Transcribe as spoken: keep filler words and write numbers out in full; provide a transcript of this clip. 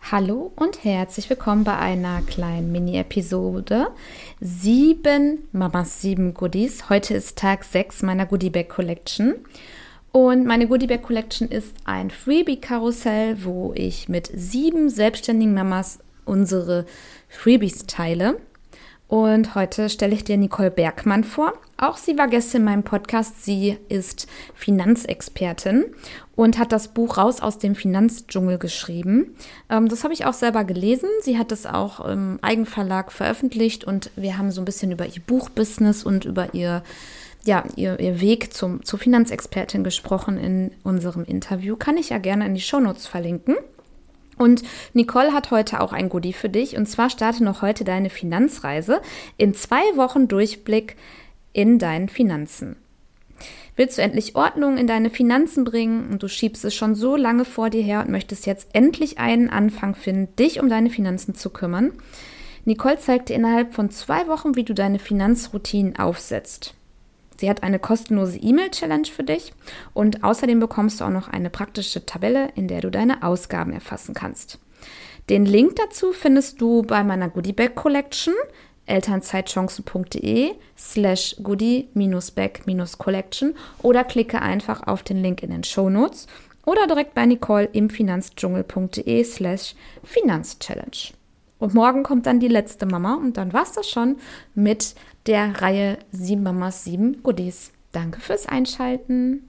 Hallo und herzlich willkommen bei einer kleinen Mini-Episode. Sieben Mamas, sieben Goodies. Heute ist Tag sechs meiner Goodie Bag Collection. Und meine Goodie Bag Collection ist ein Freebie-Karussell, wo ich mit sieben selbstständigen Mamas unsere Freebies teile. Und heute stelle ich dir Nicole Bergmann vor. Auch sie war Gästin in meinem Podcast. Sie ist Finanzexpertin und hat das Buch Raus aus dem Finanzdschungel geschrieben. Ähm, das habe ich auch selber gelesen. Sie hat es auch im Eigenverlag veröffentlicht und wir haben so ein bisschen über ihr Buchbusiness und über ihr, ja, ihr, ihr Weg zum, zur Finanzexpertin gesprochen in unserem Interview. Kann ich ja gerne in die Shownotes verlinken. Und Nicole hat heute auch ein Goodie für dich. Und zwar starte noch heute deine Finanzreise in zwei Wochen Durchblick in deinen Finanzen. Willst du endlich Ordnung in deine Finanzen bringen und du schiebst es schon so lange vor dir her und möchtest jetzt endlich einen Anfang finden, dich um deine Finanzen zu kümmern? Nicole zeigt dir innerhalb von zwei Wochen, wie du deine Finanzroutinen aufsetzt. Sie hat eine kostenlose E-Mail-Challenge für dich und außerdem bekommst du auch noch eine praktische Tabelle, in der du deine Ausgaben erfassen kannst. Den Link dazu findest du bei meiner Goodie Bag Collection, elternzeitchancen.de slash goodie-bag-collection oder klicke einfach auf den Link in den Shownotes oder direkt bei Nicole im finanzdschungel.de slash Finanzchallenge. Und morgen kommt dann die letzte Mama und dann war's das schon mit der Reihe sieben Mamas, sieben Goodies. Danke fürs Einschalten.